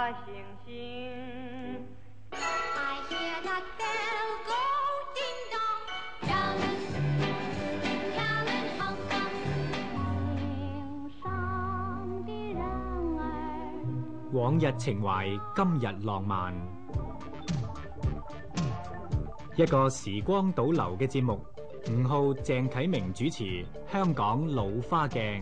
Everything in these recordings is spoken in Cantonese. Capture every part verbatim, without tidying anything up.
個星星。I hear that bell go ding dong, telling, telling Hong Kong。天上的人兒， 往日情懷，今日浪漫。一個時光倒流嘅節目，吳浩、鄭啟明主持《香港老花鏡》。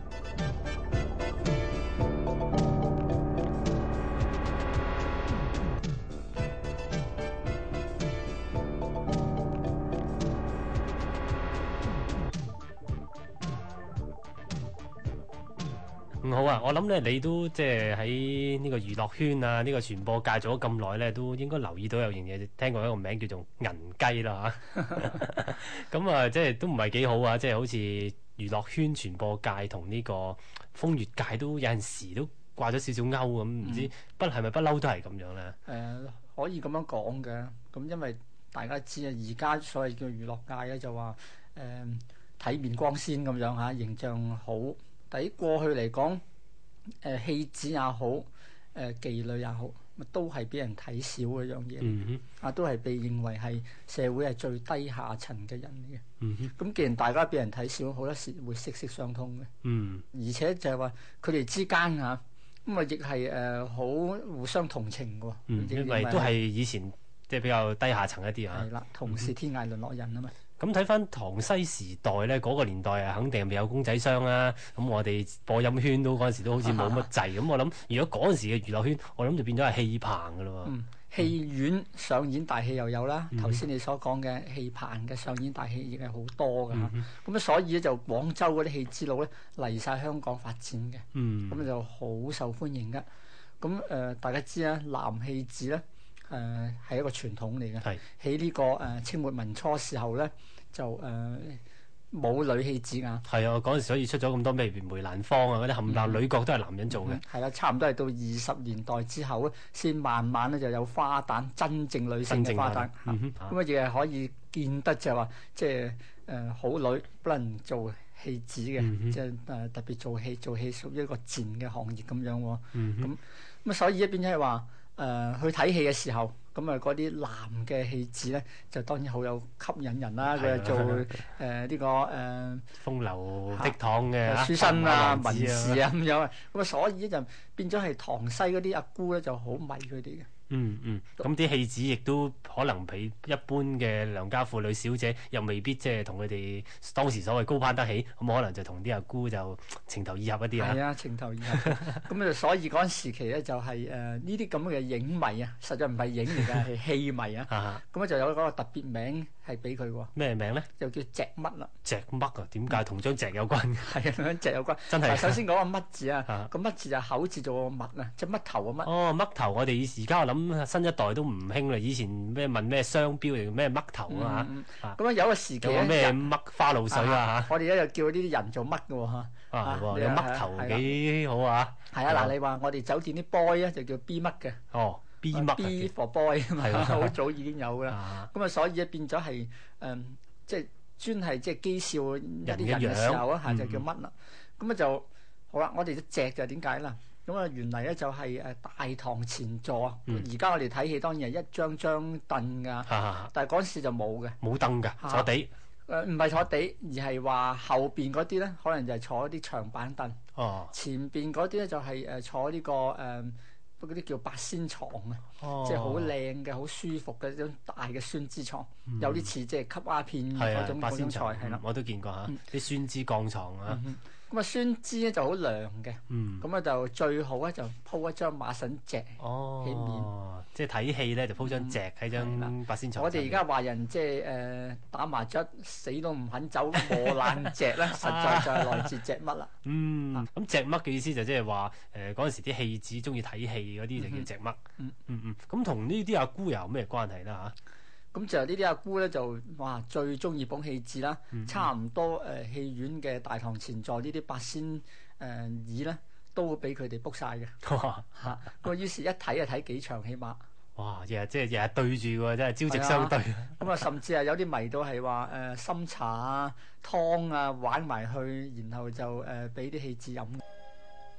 唔好啊！我諗咧，你都即係喺呢個娛樂圈啊，呢、呢個傳播界做咗咁耐咧，都應該留意到有樣嘢，聽過一個名叫做銀雞啦嚇。咁啊，即係都唔係幾好啊！即係好似娛樂圈傳播界同呢個風月界都有陣時都掛咗少少鈎咁，唔知不係咪不嬲都係咁樣咧？誒、 呃，可以咁樣講嘅。咁因為大家知啊，而家所謂叫娛樂界咧，就話誒體面光鮮咁樣嚇，形象好。喺過去嚟講，誒、呃、戲子也好，誒、呃、妓女也好，都係俾人睇少嘅樣嘢，嗯、啊都係被認為係社會係最低下層嘅人嚟嘅。咁、嗯、既然大家俾人睇少，好多時會息息相通嘅。嗯、而且就係話佢哋之間嚇，咁啊亦係誒好互相同情嘅喎。 嗯、因為都係以前即係比較低下層一啲啊。 係啦，同是天涯淪落人啊嘛。 咁睇翻塘西時代咧，嗰、那個年代啊，肯定係未有公仔商啦。咁我哋播音圈都嗰陣時都好似冇乜滯。咁我諗，如果嗰陣時嘅娛樂圈，我諗就變咗係戲棚噶咯。 嗯，戲院上演大戲又有啦。頭先、嗯、你所講嘅戲棚嘅上演大戲亦係好多噶。咁啊、嗯，所以咧就廣州嗰啲戲之路咧嚟晒香港發展嘅。嗯，咁就好受歡迎噶。咁誒、呃，大家知啦，南戲子咧。誒係、呃、一個傳統嚟嘅，喺呢是、這個誒、呃、清末民初時候咧，就誒冇、呃、女戲子啊。 係啊，嗰陣時所以出咗咁多咩梅蘭芳啊，嗰啲冚唪唥女角都係男人做嘅。 係啦、嗯嗯，差唔多係到二十年代之後咧，先慢慢咧就有花旦真正女性嘅花旦。咁啊亦係可以見得就係話，即係誒好女不能做戲子嘅，嗯、哼即係誒、呃、特別做戲做戲屬於一個賤嘅行業咁樣喎。咁咁、嗯哼嗯、所以一邊即係話。誒、呃、去睇戲嘅時候，咁啊嗰啲男嘅戲子咧，就當然好有吸引人啦。佢係做誒呢、呃這個誒、呃、 風流倜儻嘅書生啊、文士啊咁樣啊，咁啊所以咧就變咗係塘西嗰啲阿姑咧就好迷佢哋嘅。 嗯嗯，咁啲戲子亦都可能比一般嘅良家婦女小姐又未必即係同佢哋當時所謂高攀得起，咁可能就同啲阿姑就情投意合一啲啊。 係啊，情投意合。咁啊，所以嗰陣時期咧就係誒呢啲咁嘅影迷啊，實在唔係影嚟㗎，係戲迷啊。咁啊就有嗰個特別名係俾佢喎。咩名咧？就叫隻乜啦。 隻乜啊？點解同張隻有關嘅？ 係啊，同張隻有關。真係。首先講個乜字啊，個乜字就口字做個乜啊，即係乜頭個乜。 哦，乜頭我哋而家我諗。新一代都唔興啦，以前咩問咩商標定咩嘜頭啊嚇， 咁啊有個時期咧咩嘜花露水啊嚇， 我哋咧又叫呢啲人做乜嘅喎嚇， 啊有嘜頭幾好啊， 係啊嗱，你話我哋酒店啲 boy 咧就叫 B 乜嘅， 哦 B 乜 B for boy 啊嘛，好早已經有啦，咁啊所以咧變咗係誒即係專係即係譏笑一啲人嘅時候啊嚇就叫乜啦，咁啊就好啦，我哋隻隻就點解啦？咁啊，原嚟咧就係誒大堂前座啊！而家、嗯、我哋睇戲當然係一張張凳噶，啊、但係嗰陣時就冇嘅， 冇凳噶，坐地。 誒唔係坐地，而係話後邊嗰啲咧，可能就係坐啲長板凳。哦，前邊嗰啲咧就係誒坐呢、這個誒嗰啲叫八仙床啊，哦、即係好靚嘅、好舒服嘅一種大嘅酸枝床，嗯、有啲似即係吸鴉片嗰種嗰種材係啦。 我都見過嚇，啲酸枝鋼床啊。嗯咁啊，酸枝咧就好涼嘅，咁啊就最好咧就鋪一張馬腎席喺面， 即係睇戲咧就鋪張席喺張八仙床。 我哋而家華人即係誒打麻雀死都唔肯走磨爛席咧，實在就係來自隻乜啦。 嗯，咁隻乜嘅意思就即係話誒嗰陣時啲戲子中意睇戲嗰啲就叫隻乜。嗯嗯嗯，咁同呢啲阿姑又有咩關係啦嚇？ 咁就呢啲阿姑咧就哇最中意捧戲子啦，嗯、差唔多誒、呃、戲院嘅大堂前座呢啲八仙誒、呃、椅咧都會俾佢哋 book 晒嘅嚇，咁啊於是一睇就睇幾場起碼。 哇！日日即係日日對住喎，真係朝夕相對。 咁啊，甚至係有啲迷到係話誒參茶啊、湯啊玩埋去，然後就誒俾啲戲子飲。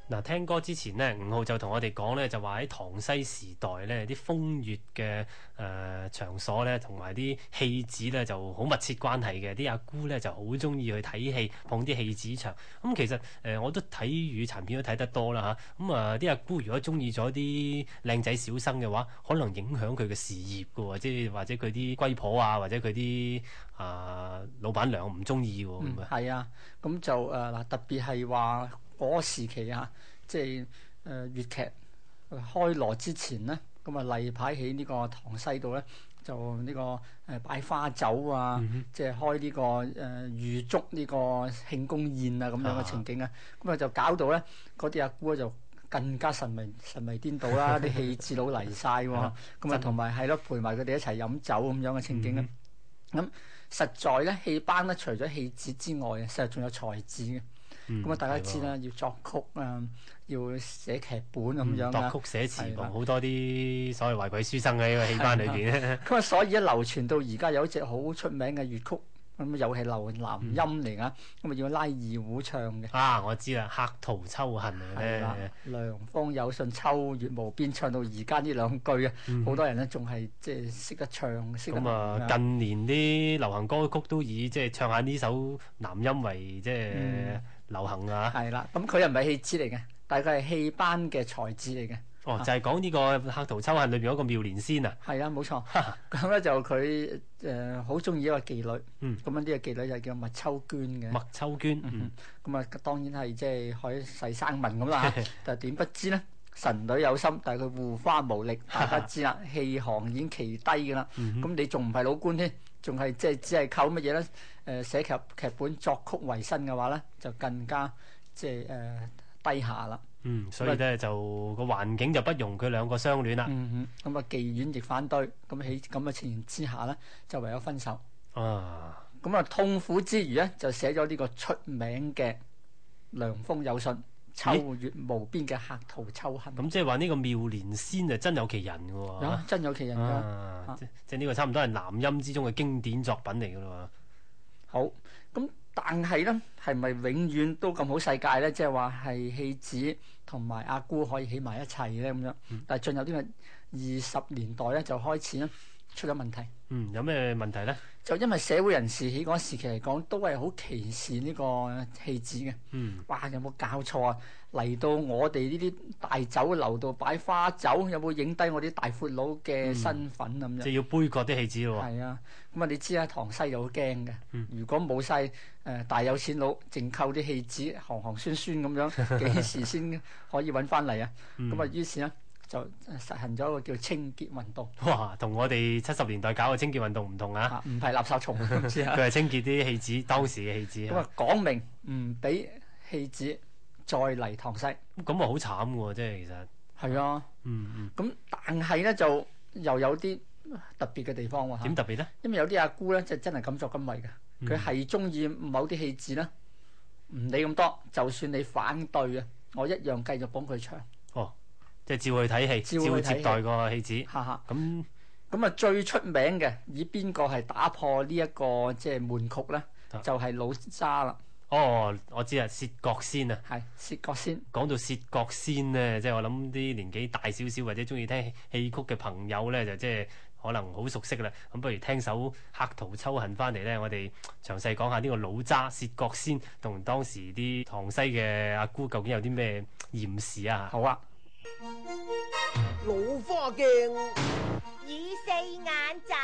嗱，聽歌之前呢，吳浩就同我哋講咧，就話喺唐西時代咧，啲風月嘅誒場所咧，同埋啲戲子咧就好密切關係嘅。啲阿姑咧就好中意去睇戲，捧啲戲子場。咁、嗯、其實誒、呃，我都睇粵語殘片都睇得多啦嚇。咁啊，啲、嗯、阿姑如果中意咗啲靚仔小生嘅話，可能影響佢嘅事業嘅喎，即係或者佢啲龜婆啊，或者佢啲啊老闆娘唔中意喎。咁啊， 係啊，咁就誒嗱、呃，特別係話嗰個時期啊。即係誒粵劇開鑼之前咧，咁啊例牌喺呢個塘西度咧，就呢、這個誒、呃、擺花酒啊，嗯、哼即係開呢、這個誒預祝呢個慶功宴啊咁樣嘅情景啊，咁啊就搞到咧嗰啲阿姑就更加神迷神迷顛倒啦，啲戲子佬嚟晒喎，咁啊同埋係咯陪埋佢哋一齊飲酒咁樣嘅情景啊，咁、嗯、實在咧戲班咧除咗戲子之外啊，實在仲有才子嘅。咁啊，嗯、大家知啦，要作曲啊，要寫劇本咁樣啊， 作曲寫詞同好多啲所謂華貴書生喺個戲班裏邊。 咁啊，所以一流傳到而家有一隻好出名嘅粵曲，咁又係流南音嚟噶，咁啊、嗯、要拉二胡唱嘅。啊， 我知啦，客途秋恨嚟嘅。 涼風有信秋月無邊，唱到而家呢兩句啊，好、嗯、多人咧仲係即係識得唱，識得。咁啊、嗯， 近年啲流行歌曲都以即係唱下呢首南音為即係。嗯流行啊， 係啦，咁佢又唔係戲子嚟嘅，但係佢係戲班嘅才子嚟嘅。 哦，就係講呢個《客途秋恨》裏邊嗰個妙蓮仙啊。 係啊，冇錯。咁咧就佢誒好中意一個妓女。嗯。咁樣呢個妓女就叫麥秋娟嘅。 麥秋娟。 嗯。咁啊，當然係即係可以世生民咁啦。但係點不知咧，神女有心，但係佢護花無力。大家知啦，戲行已經奇低㗎啦。咁你仲唔係老官添？仲係即係只係靠乜嘢咧？誒、呃、寫劇劇本作曲為生嘅話咧，就更加即係誒、呃、低下啦。 嗯，所以咧就個環境就不容佢兩個相戀啦。 嗯哼，咁啊妓院亦反對，咁喺咁嘅情形之下咧，就唯有分手。啊，咁啊痛苦之餘咧，就寫咗呢個出名嘅《涼風有信》。秋月無邊嘅客途秋恨， 咁即係話呢個妙蓮仙就真有其人嘅喎、 啊，真有其人㗎、 啊啊，即係呢個差唔多係南音之中嘅經典作品嚟㗎咯。 好，咁但係咧，係咪永遠都咁好世界咧？即係話係戲子同埋阿姑可以起埋一齊咧咁樣，嗯、但係進入呢個二十年代咧，就開始咧出咗問題。 嗯，有咩問題咧？ 就因為社會人士喺嗰個時期嚟講，都係好歧視呢個戲子嘅。嗯，哇！有冇搞錯啊？嚟到我哋呢啲大酒樓度擺花酒，有冇影低我啲大闊佬嘅身份咁、嗯、樣？ 即係要杯葛啲戲子咯喎。 係啊，咁啊你知啦，塘西又好驚嘅。嗯、如果冇晒誒大有錢佬，淨靠啲戲子行行酸酸咁樣，幾時先可以揾翻嚟啊？咁啊、嗯，於是咧。就實行咗一個叫清潔運動。 哇，同我哋七十年代搞嘅清潔運動唔同啊！ 唔係垃圾蟲，唔知啊。 佢係清潔啲戲子，當時嘅戲子。 咁啊，講明唔俾戲子再嚟塘西。 咁啊，好慘喎！即係其實。 係啊。嗯嗯。咁但係咧，就又有啲特別嘅地方喎。 點特別咧？ 因為有啲阿姑咧，就真係敢作敢為嘅。佢係中意某啲戲子咧，唔理咁多，就算你反對啊，我一樣繼續幫佢唱。哦。 即係照去睇戲，照接待個戲子。 哈哈，咁咁啊，最出名嘅以邊個係打破呢、這、一個即係悶曲咧？啊、就係老渣啦。 哦，我知啊，薛覺先啊。 係薛覺先。講到薛覺先咧，即係我諗啲年紀大少少或者中意聽戲曲嘅朋友咧，就即係可能好熟悉啦。咁不如聽首《客途秋恨》翻嚟咧，我哋詳細講下呢個老渣薛覺先同當時啲塘西嘅阿姑究竟有啲咩艷事啊？ 好啊。 老花鏡， 與四眼仔，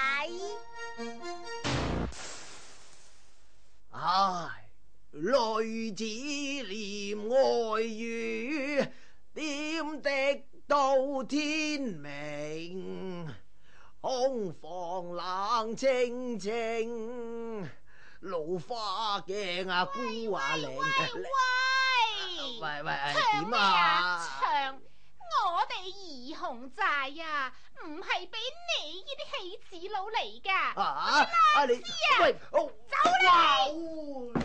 唉，淚子簾外雨，點滴到天明，空房冷清清，老花鏡啊，姑啊靚， 喂喂喂，點啊？ 啊？ 唱！我哋怡紅債啊，唔係俾你呢啲戲子佬嚟噶。 啊啊你喂，走啦！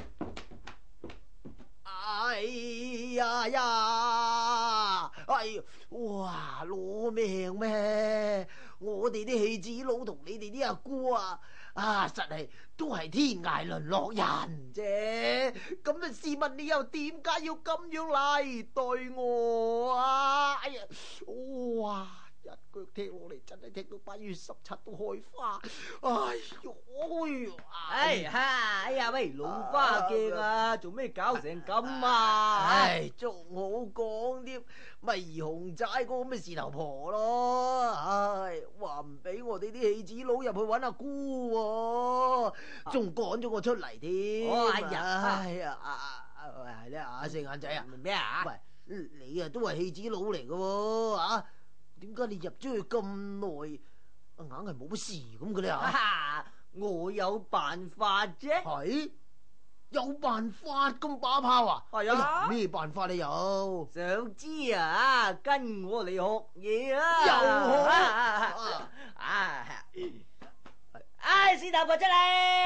哎呀呀，哎，哇攞命咩？ 我哋啲戲子佬同你哋啲阿姑啊，啊，實係都係天涯淪落人啫。咁啊，試問你又點解要咁樣嚟對我啊？哎呀，哇！一腳踢落嚟，真係踢到八月十七都開花。哎喲， 哎呀，哎呀喂，老花鏡啊，做咩搞成咁啊？ 唉，仲好講啲咪二熊仔嗰個咁嘅事頭婆咯。唉，話唔俾我哋啲戲子佬入去揾阿姑喎，仲趕咗我出嚟添。 哦哎呀哎呀，啊啊喂，係咧啊，四眼仔啊， 咩啊？ 喂，你啊都係戲子佬嚟嘅喎，啊？點解你入咗去咁耐，硬係冇乜事咁嘅咧嚇？ 啊，我有辦法啫。 係有辦法咁把炮啊？ 係啊， 咩辦法你有？ 想知啊？跟我嚟學嘢啊！ 又學啊！啊！唉，師大伯出嚟！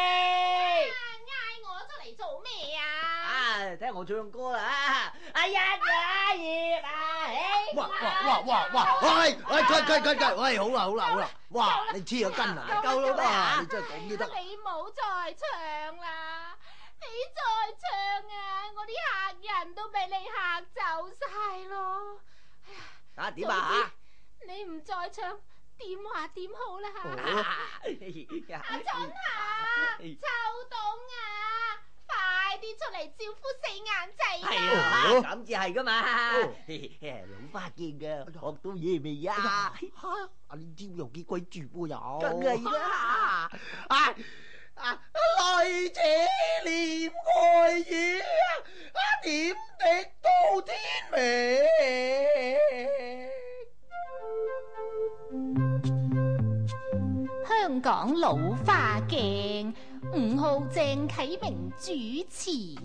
嗌我出嚟做咩啊？ 啊，聽我唱歌啦！啊，一啊二啊，起！ 哇哇哇哇哇！喂喂，佢佢佢佢，喂，好啦好啦好啦！哇，你黐咗筋啊！ 夠啦咩啊你真係咁都得？ 你冇再唱啦！你再唱啊，我啲客人都俾你嚇走晒咯！ 啊，點啊？ 你唔再唱，點話點好啦？阿春夏、秋冬啊，快啲出嚟招呼四眼仔係啊！ 啊，咁至係噶嘛。老花鏡啊，學到嘢未啊？ 嚇！啊呢招又幾鬼絕喎又！ 梗係啦。 啊啊！來這念愛語啊，點滴到天明。 香港老花鏡，吳浩鄭啟明主持。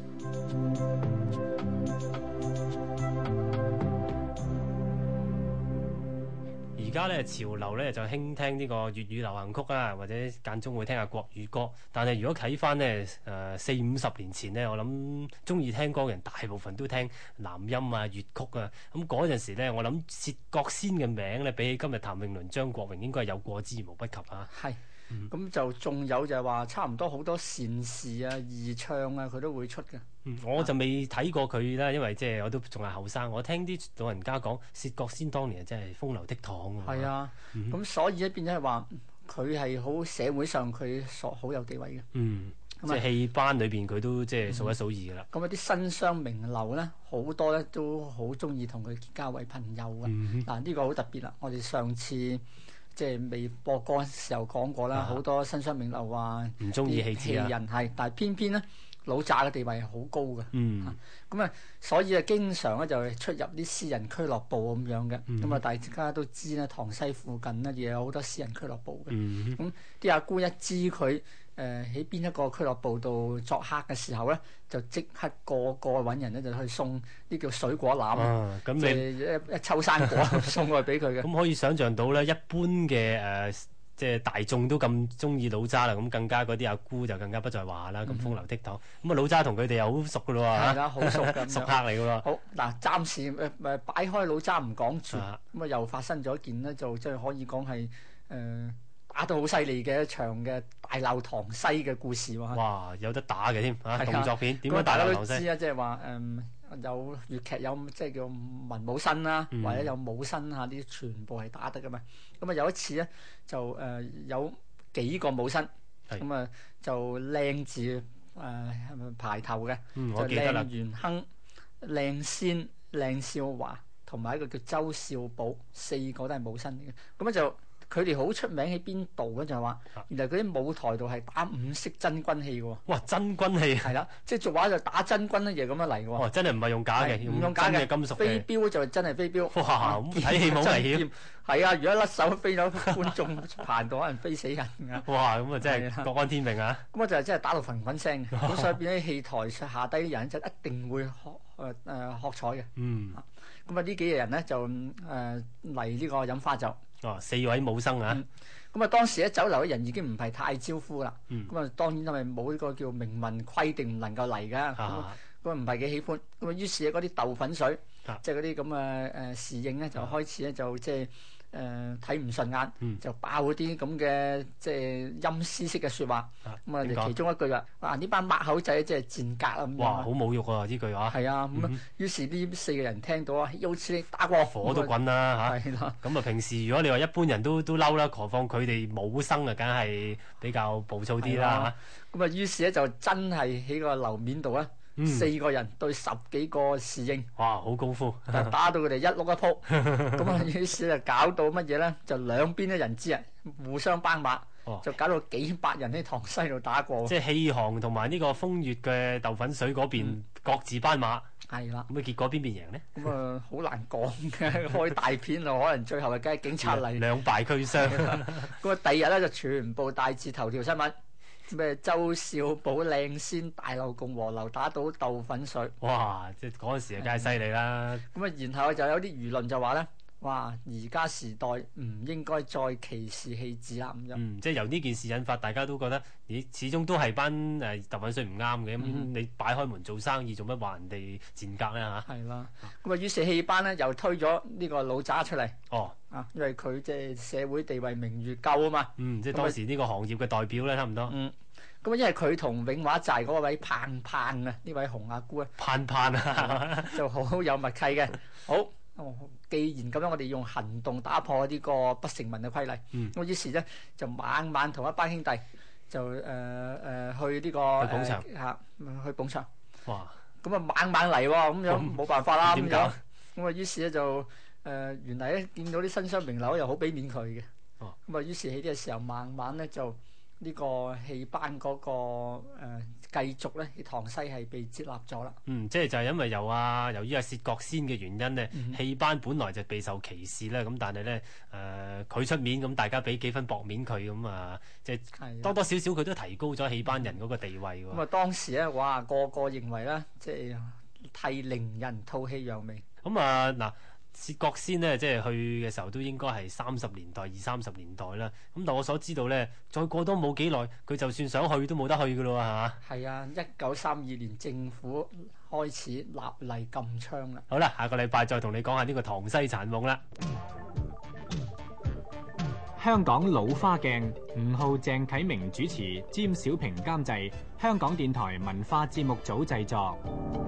而家咧潮流咧就興聽呢個粵語流行曲啊，或者間中會聽下國語歌。但係如果睇翻咧誒四五十年前咧，我諗中意聽歌嘅人大部分都聽南音啊、粵曲啊。咁嗰陣時咧，我諗薛覺先嘅名咧，比起今日譚詠麟、張國榮應該係有過之而無不及啊。 係。咁就仲有就係話，差唔多好多善事啊、義唱啊，佢都會出嘅。 嗯，我就未睇過佢啦，因為即係我都仲係後生。我聽啲老人家講，薛覺先當年真係風流倜儻啊。 係啊，咁、嗯、所以咧變咗係話，佢係好社會上佢所好有地位嘅。 嗯， 咁即係戲班裏邊佢都即係數一數二噶啦。 咁啊啲新商名流咧，好多咧都好中意同佢結交為朋友嘅。嗱、嗯，呢、呢個好特別啦。我哋上次即係未播歌嘅時候講過啦，好、啊、多新商名流話唔中意戲子啊， 人係，但係偏偏咧老乍嘅地位係好高嘅。 嗯， 咁啊，所以啊，經常咧就係出入啲私人俱樂部咁樣嘅。咁、嗯、啊，大家都知咧，塘西附近咧亦有好多私人俱樂部嘅。咁啲、嗯、阿姑一知佢誒喺邊一個俱樂部度作客嘅時候咧，就即刻個個揾人咧就去送啲叫水果籃， 咁你、 啊、一一抽生果送過去俾佢嘅。 咁可以想像到咧，一般嘅誒、呃、即係大眾都咁中意老渣啦，咁更加嗰啲阿姑就更加不在話啦。咁、嗯、風流倜儻，咁啊老渣同佢哋又好熟噶咯喎， 係啦，好熟嘅熟客嚟噶喎。 好嗱，暫時誒誒擺開老渣唔講住，咁啊又發生咗一件呢，就即係可以講係誒。呃打到好犀利嘅一場嘅大鬧塘西嘅故事喎！ 哇，有得打嘅添嚇，動作片點樣樣大鬧塘西？ 大家都知啊，即係話誒有粵劇有即係叫文武生啦，嗯、或者有武生嚇，呢啲全部係打得噶嘛。咁啊有一次咧就誒、呃、有幾個武生，咁啊就靚字誒係咪排頭嘅？ 嗯，我記得啦。 靚元亨、靚仙、靚少華同埋一個叫周少寶，四個都係武生嚟嘅。咁啊就。佢哋好出名喺邊度咧？就係話，原來嗰啲舞台度係打五式真軍戲嘅喎。 哇！真軍戲係啦，即係俗話就打真軍咧，就咁樣嚟嘅喎。 哦，真係唔係用假嘅， 用假嘅金屬飛鏢就真係飛鏢。 哇！咁睇戲冇危險。 係啊，如果甩手飛咗觀眾棚度，可能飛死人㗎。 哇！咁啊真係國安天命啊！ 咁啊就係真係打到粉滾聲，咁所以變咗戲台下低啲人就一定會學誒誒學彩嘅。嗯。咁啊呢幾個人咧就誒嚟呢個飲花酒。 哦，四位武生啊！ 咁啊、嗯，當時咧酒樓嘅人已經唔係太招呼啦。咁啊、嗯，當然因為冇呢個叫明文規定唔能夠嚟㗎。咁啊，唔係幾喜歡。咁啊，於是嗰啲豆粉水，啊、即係嗰啲咁嘅誒侍應咧，就開始咧就即係誒睇唔順眼， 嗯就爆嗰啲咁嘅即係陰絲式嘅説話。咁啊， 點講其中一句話，哇！呢班抹口仔即係賤格啊咁樣。 哇，好侮辱啊！呢句話係啊，咁啊嗯， 於是呢四個人聽到啊，好似你打過火都滾啦嚇。 係啦， 咁啊，平時如果你話一般人都都嬲啦，何況佢哋冇生啊，梗係比較暴躁啲啦咁啊，於是咧就真係喺個樓面度啊， 嗯四個人對十幾個侍應。 嚇。哇，好功夫。 就打到佢哋一碌一鋪，咁啊於是就搞到乜嘢咧？就兩邊嘅人知啊，互相斑馬， 哦就搞到幾百人喺塘西度打過。 即係氣航同埋呢個風月嘅豆粉水嗰邊各自斑馬， 係啦， 咁啊結果邊邊贏呢？ 咁啊好難講嘅，開大片啊，可能最後係梗係警察嚟。 兩敗俱傷。 咁啊第二日咧就全部大字頭條新聞，咩周少寶靚仙大鬧共和樓打倒豆粉水。 哇！即係嗰陣時啊，梗係犀利啦。 咁啊，然後就有啲輿論就話咧，哇！而家時代唔應該再歧視棄置啦咁樣。 嗯，即係由呢件事引發，大家都覺得，咦，始終都係班誒豆粉水唔啱嘅。咁、 嗯你擺開門做生意，做乜話人哋賤格咧嚇？ 係啦，咁啊，於是戲班咧又推咗呢個老渣出嚟哦， 啊，因為佢即係社會地位名譽夠啊嘛。 嗯，即係當時呢個行業嘅代表咧，差唔多。 嗯，咁啊，因為佢同永華寨嗰位盼盼啊，呢位紅阿姑啊， 盼盼啊， 就好有默契嘅。好，哦既然咁樣，我哋用行動打破呢個不成文嘅規例。 嗯咁於是咧就晚晚同一班兄弟就誒誒、呃、去呢、個去捧場誒嚇、去捧場。 哇！ 咁啊晚晚嚟喎，咁樣咁冇辦法啦咁點搞樣。咁啊於是咧就誒、呃、原嚟咧見到啲新商名樓又好俾面佢嘅。 哦咁啊於是喺呢個時候晚晚咧就呢個戲班嗰、個誒、呃、繼續咧喺塘西係被接納咗啦。 嗯，即係就係因為由啊由於啊薛覺先嘅原因咧， 嗯戲班本來就備受歧視啦。咁但係咧誒佢出面，咁大家俾幾分薄面佢，咁啊即係係啊多多少少佢都提高咗戲班人嗰個地位喎。 咁啊當時咧哇個個認為咧即係替伶人吐氣揚眉。 咁啊嗱，薛覺先呢，即係去嘅時候都應該係三十年代、二三十年代啦。咁但我所知道咧，再過多冇幾耐，佢就算想去都冇得去噶咯喎，係嘛？ 係啊，一九三二年政府開始立例禁槍啦。 好啦，下個禮拜再同你講下呢個塘西殘夢啦。 香港老花鏡，吳浩、鄭啟明主持，詹小平監製，香港電台文化節目組製作。